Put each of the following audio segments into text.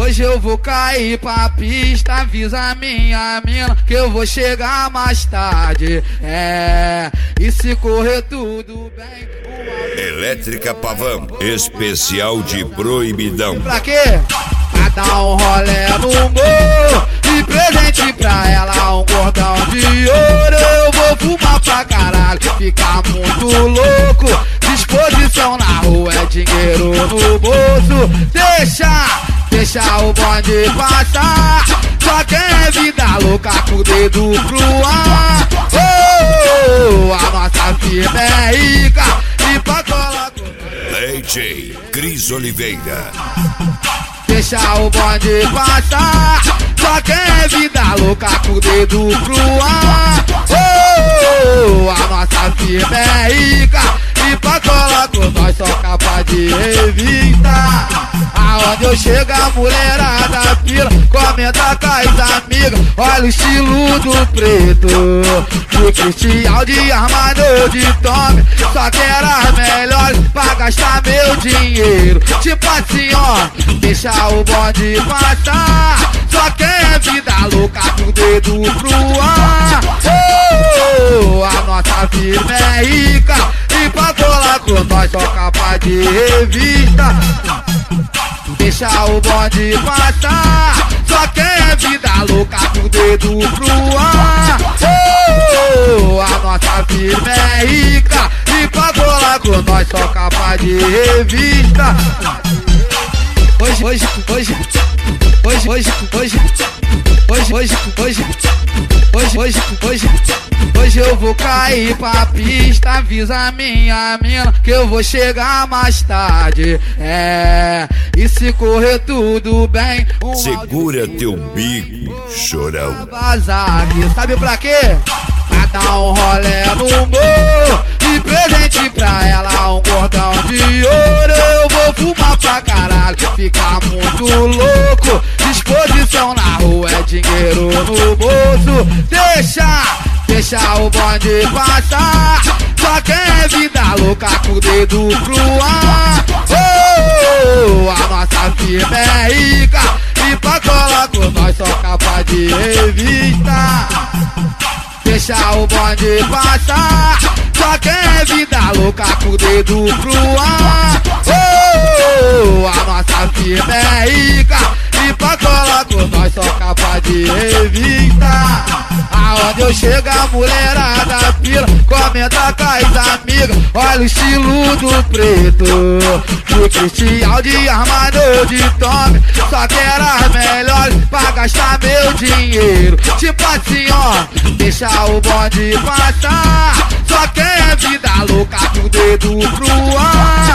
Hoje eu vou cair pra pista, avisa minha mina que eu vou chegar mais tarde. E se correr tudo bem. Elétrica Pavão, especial de proibidão. Pra quê? Pra dar um rolê no morro e presente pra ela um cordão de ouro. Eu vou fumar pra caralho, ficar muito louco. Disposição na rua é dinheiro no bolso. Deixa o bonde passar. Só quem é vida louca com o dedo pro ar. A nossa firma é rica e pra colar DJ Cris Oliveira. Deixa o bonde passar. Só quem é vida louca com o dedo pro ar. A nossa firma é rica e pra colar com nós só capa de revista. Aonde eu chego a mulherada pila, comenta com as amigas. Olha o estilo do preto, de Cristial, de armador, de Tommy. Só quero as melhores pra gastar meu dinheiro. Tipo assim ó, deixa o bonde passar. Só quem é vida louca com o dedo pro ar. A nossa firma é rica e pra colar com nós só capa de revista. Deixa o bonde passar. Só quem é vida louca com o dedo pro ar. A nossa firma é rica e pra colar com nós só capa de revista. Hoje eu vou cair pra pista, avisa minha mina que eu vou chegar mais tarde. E se correr tudo bem, segura teu bico, chorão. Vazar aqui, sabe pra quê? Pra dar um rolê no morro e presente pra ela um cordão de ouro. Eu vou fumar pra caralho, ficar muito louco. Disposição na rua é dinheiro no bolso. Deixa o bonde passar. Só quem é vida louca com o dedo pro ar. A nossa firma é rica e pra colar com nós só capa de revista. Deixa o bonde passar. Só quem é vida louca com o dedo pro ar. A nossa firma é rica e pra colar com nós só capa de revista. Aonde eu chego a mulherada pila, comenta com as amigas. Olha o estilo do preto, de Cristial, de armador, de Tommy. Só quero as melhores pra gastar meu dinheiro. Tipo assim ó, deixa o bonde passar. Só quem é vida louca com o dedo pro ar.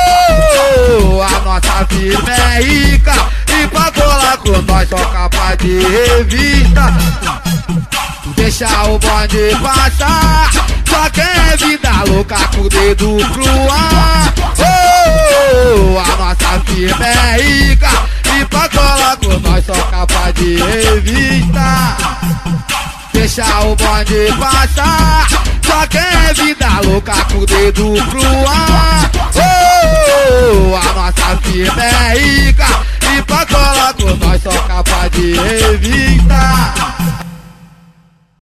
A nossa firma é rica e pra colar com nós só capa de revista. Deixa o bonde passar. Só quem é vida louca com o dedo pro ar. A nossa firma é rica e pra colar com nós só capa de revista. Deixa o bonde passar. Só quem é vida louca com o dedo pro ar. A nossa firma é rica e pra colar com nós só capa de revista.